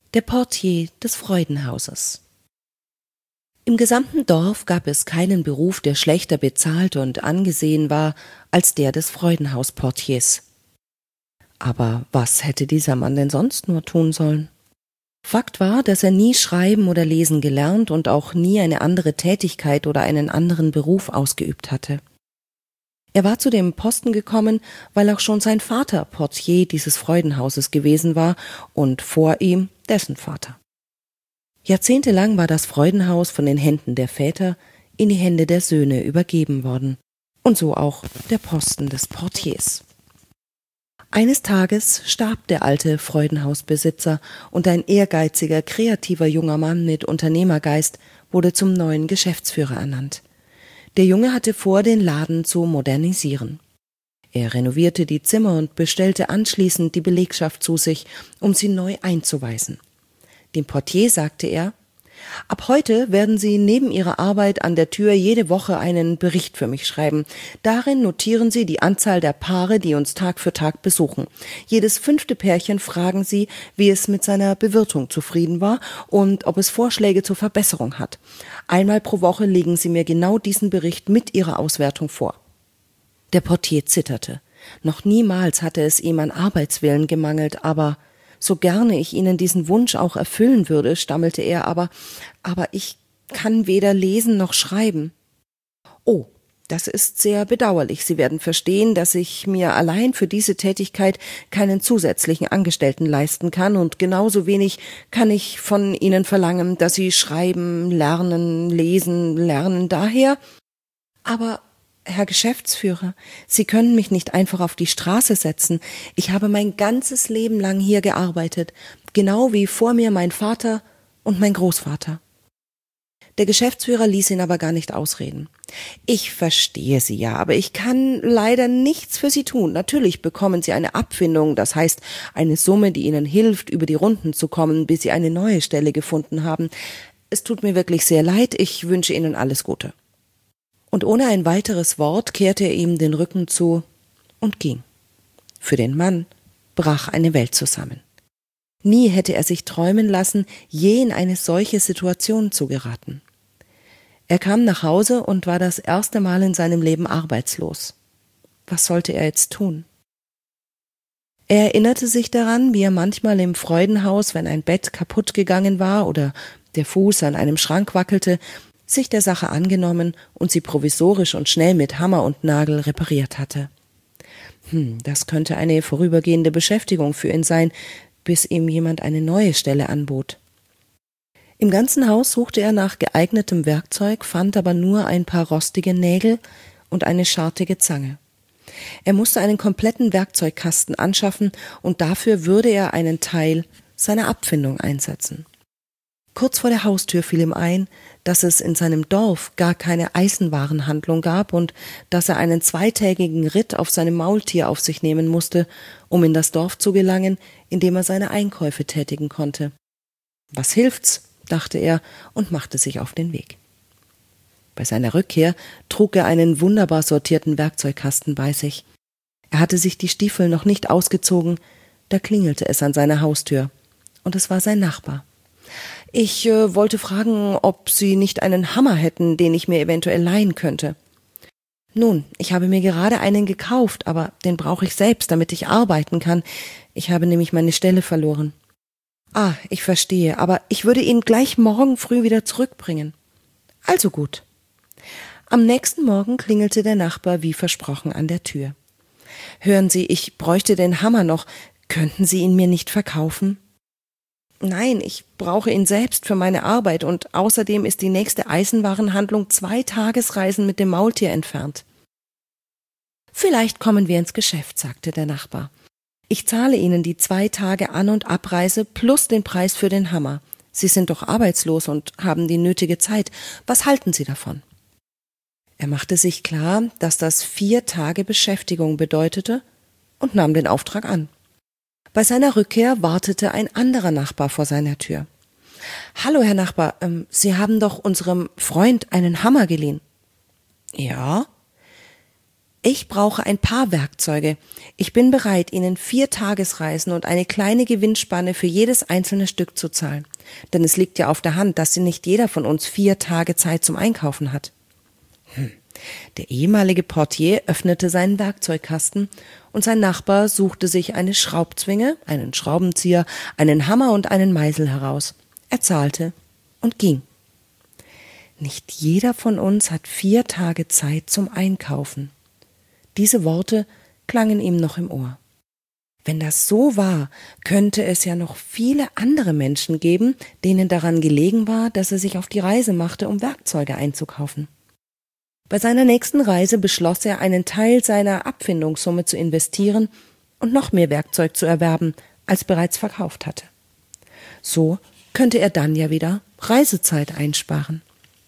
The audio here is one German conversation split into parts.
Der Portier des Freudenhauses. Im gesamten Dorf gab es keinen Beruf, der schlechter bezahlt und angesehen war als der des Freudenhausportiers. Aber was hätte dieser Mann denn sonst nur tun sollen? Fakt war, dass er nie schreiben oder lesen gelernt und auch nie eine andere Tätigkeit oder einen anderen Beruf ausgeübt hatte. Er war zu dem Posten gekommen, weil auch schon sein Vater Portier dieses Freudenhauses gewesen war und vor ihm dessen Vater. Jahrzehntelang war das Freudenhaus von den Händen der Väter in die Hände der Söhne übergeben worden, und so auch der Posten des Portiers. Eines Tages starb der alte Freudenhausbesitzer und ein ehrgeiziger, kreativer junger Mann mit Unternehmergeist wurde zum neuen Geschäftsführer ernannt. Der Junge hatte vor, den Laden zu modernisieren. Er renovierte die Zimmer und bestellte anschließend die Belegschaft zu sich, um sie neu einzuweisen. Dem Portier sagte er: »Ab heute werden Sie neben Ihrer Arbeit an der Tür jede Woche einen Bericht für mich schreiben. Darin notieren Sie die Anzahl der Paare, die uns Tag für Tag besuchen. Jedes 5. Pärchen fragen Sie, wie es mit seiner Bewirtung zufrieden war und ob es Vorschläge zur Verbesserung hat. Einmal pro Woche legen Sie mir genau diesen Bericht mit Ihrer Auswertung vor.« Der Portier zitterte. Noch niemals hatte es ihm an Arbeitswillen gemangelt, aber so gerne ich Ihnen diesen Wunsch auch erfüllen würde, stammelte er, aber ich kann weder lesen noch schreiben. »Oh, das ist sehr bedauerlich. Sie werden verstehen, dass ich mir allein für diese Tätigkeit keinen zusätzlichen Angestellten leisten kann, und genauso wenig kann ich von Ihnen verlangen, dass Sie schreiben, lernen, lesen, lernen. Daher, aber Herr Geschäftsführer, Sie können mich nicht einfach auf die Straße setzen. Ich habe mein ganzes Leben lang hier gearbeitet, genau wie vor mir mein Vater und mein Großvater.« Der Geschäftsführer ließ ihn aber gar nicht ausreden. »Ich verstehe Sie ja, aber ich kann leider nichts für Sie tun. Natürlich bekommen Sie eine Abfindung, das heißt eine Summe, die Ihnen hilft, über die Runden zu kommen, bis Sie eine neue Stelle gefunden haben. Es tut mir wirklich sehr leid, ich wünsche Ihnen alles Gute.« Und ohne ein weiteres Wort kehrte er ihm den Rücken zu und ging. Für den Mann brach eine Welt zusammen. Nie hätte er sich träumen lassen, je in eine solche Situation zu geraten. Er kam nach Hause und war das erste Mal in seinem Leben arbeitslos. Was sollte er jetzt tun? Er erinnerte sich daran, wie er manchmal im Freudenhaus, wenn ein Bett kaputt gegangen war oder der Fuß an einem Schrank wackelte, sich der Sache angenommen und sie provisorisch und schnell mit Hammer und Nagel repariert hatte. Das könnte eine vorübergehende Beschäftigung für ihn sein, bis ihm jemand eine neue Stelle anbot. Im ganzen Haus suchte er nach geeignetem Werkzeug, fand aber nur ein paar rostige Nägel und eine schartige Zange. Er musste einen kompletten Werkzeugkasten anschaffen, und dafür würde er einen Teil seiner Abfindung einsetzen. Kurz vor der Haustür fiel ihm ein, dass es in seinem Dorf gar keine Eisenwarenhandlung gab und dass er einen 2-tägigen Ritt auf seinem Maultier auf sich nehmen musste, um in das Dorf zu gelangen, in dem er seine Einkäufe tätigen konnte. »Was hilft's?«, dachte er und machte sich auf den Weg. Bei seiner Rückkehr trug er einen wunderbar sortierten Werkzeugkasten bei sich. Er hatte sich die Stiefel noch nicht ausgezogen, da klingelte es an seiner Haustür, und es war sein Nachbar. »Ich wollte fragen, ob Sie nicht einen Hammer hätten, den ich mir eventuell leihen könnte.« »Nun, ich habe mir gerade einen gekauft, aber den brauche ich selbst, damit ich arbeiten kann. Ich habe nämlich meine Stelle verloren.« »Ah, ich verstehe, aber ich würde ihn gleich morgen früh wieder zurückbringen.« »Also gut.« Am nächsten Morgen klingelte der Nachbar wie versprochen an der Tür. »Hören Sie, ich bräuchte den Hammer noch. Könnten Sie ihn mir nicht verkaufen?« »Nein, ich brauche ihn selbst für meine Arbeit, und außerdem ist die nächste Eisenwarenhandlung 2 Tagesreisen mit dem Maultier entfernt.« »Vielleicht kommen wir ins Geschäft«, sagte der Nachbar. »Ich zahle Ihnen die 2 Tage An- und Abreise plus den Preis für den Hammer. Sie sind doch arbeitslos und haben die nötige Zeit. Was halten Sie davon?« Er machte sich klar, dass das 4 Tage Beschäftigung bedeutete, und nahm den Auftrag an. Bei seiner Rückkehr wartete ein anderer Nachbar vor seiner Tür. »Hallo, Herr Nachbar, Sie haben doch unserem Freund einen Hammer geliehen.« »Ja?« Ich brauche ein paar Werkzeuge. Ich bin bereit, Ihnen 4 Tagesreisen und eine kleine Gewinnspanne für jedes einzelne Stück zu zahlen. Denn es liegt ja auf der Hand, dass nicht jeder von uns 4 Tage Zeit zum Einkaufen hat. Der ehemalige Portier öffnete seinen Werkzeugkasten und sein Nachbar suchte sich eine Schraubzwinge, einen Schraubenzieher, einen Hammer und einen Meißel heraus. Er zahlte und ging. Nicht jeder von uns hat 4 Tage Zeit zum Einkaufen. Diese Worte klangen ihm noch im Ohr. Wenn das so war, könnte es ja noch viele andere Menschen geben, denen daran gelegen war, dass er sich auf die Reise machte, um Werkzeuge einzukaufen. Bei seiner nächsten Reise beschloss er, einen Teil seiner Abfindungssumme zu investieren und noch mehr Werkzeug zu erwerben, als bereits verkauft hatte. So könnte er dann ja wieder Reisezeit einsparen.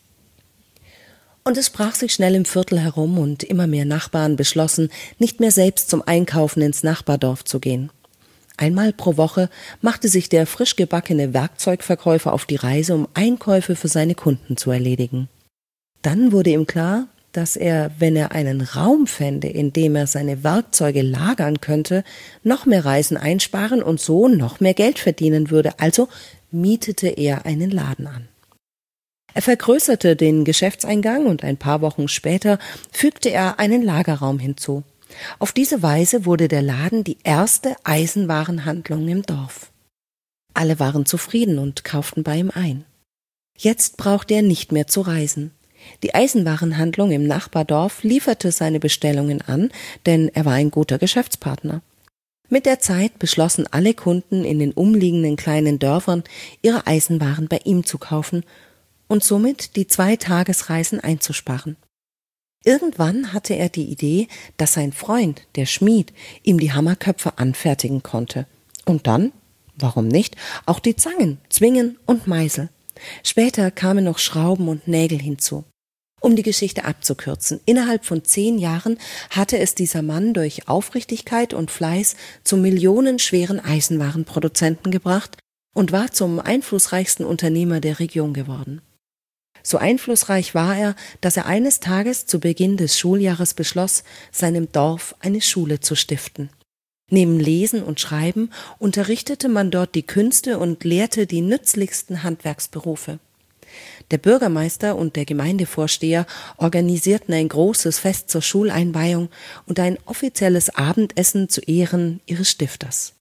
Und es sprach sich schnell im Viertel herum und immer mehr Nachbarn beschlossen, nicht mehr selbst zum Einkaufen ins Nachbardorf zu gehen. Einmal pro Woche machte sich der frisch gebackene Werkzeugverkäufer auf die Reise, um Einkäufe für seine Kunden zu erledigen. Dann wurde ihm klar, dass er, wenn er einen Raum fände, in dem er seine Werkzeuge lagern könnte, noch mehr Reisen einsparen und so noch mehr Geld verdienen würde. Also mietete er einen Laden an. Er vergrößerte den Geschäftseingang und ein paar Wochen später fügte er einen Lagerraum hinzu. Auf diese Weise wurde der Laden die erste Eisenwarenhandlung im Dorf. Alle waren zufrieden und kauften bei ihm ein. Jetzt brauchte er nicht mehr zu reisen. Die Eisenwarenhandlung im Nachbardorf lieferte seine Bestellungen an, denn er war ein guter Geschäftspartner. Mit der Zeit beschlossen alle Kunden in den umliegenden kleinen Dörfern, ihre Eisenwaren bei ihm zu kaufen und somit die 2 Tagesreisen einzusparen. Irgendwann hatte er die Idee, dass sein Freund, der Schmied, ihm die Hammerköpfe anfertigen konnte. Und dann, warum nicht, auch die Zangen, Zwingen und Meißel. Später kamen noch Schrauben und Nägel hinzu. Um die Geschichte abzukürzen, innerhalb von 10 Jahren hatte es dieser Mann durch Aufrichtigkeit und Fleiß zum millionenschweren Eisenwarenproduzenten gebracht und war zum einflussreichsten Unternehmer der Region geworden. So einflussreich war er, dass er eines Tages zu Beginn des Schuljahres beschloss, seinem Dorf eine Schule zu stiften. Neben Lesen und Schreiben unterrichtete man dort die Künste und lehrte die nützlichsten Handwerksberufe. Der Bürgermeister und der Gemeindevorsteher organisierten ein großes Fest zur Schuleinweihung und ein offizielles Abendessen zu Ehren ihres Stifters.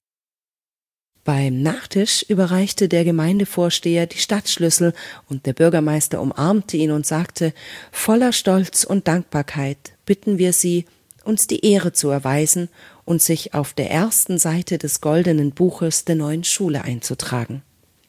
Beim Nachtisch überreichte der Gemeindevorsteher die Stadtschlüssel und der Bürgermeister umarmte ihn und sagte: Voller Stolz und Dankbarkeit bitten wir Sie, uns die Ehre zu erweisen und sich auf der ersten Seite des goldenen Buches der neuen Schule einzutragen.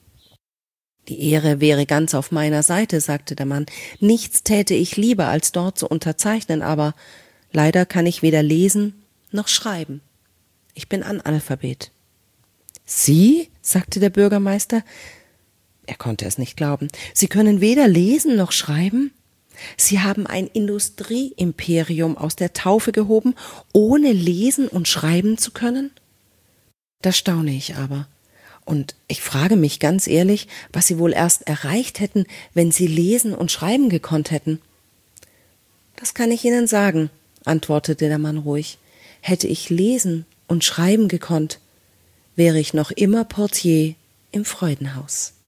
Die Ehre wäre ganz auf meiner Seite, sagte der Mann. Nichts täte ich lieber, als dort zu unterzeichnen, aber leider kann ich weder lesen noch schreiben. Ich bin Analphabet. Sie? Sagte der Bürgermeister. Er konnte es nicht glauben. Sie können weder lesen noch schreiben? Sie haben ein Industrieimperium aus der Taufe gehoben, ohne lesen und schreiben zu können? Da staune ich aber. Und ich frage mich ganz ehrlich, was Sie wohl erst erreicht hätten, wenn Sie lesen und schreiben gekonnt hätten. Das kann ich Ihnen sagen, antwortete der Mann ruhig. Hätte ich lesen und schreiben gekonnt, wäre ich noch immer Portier im Freudenhaus.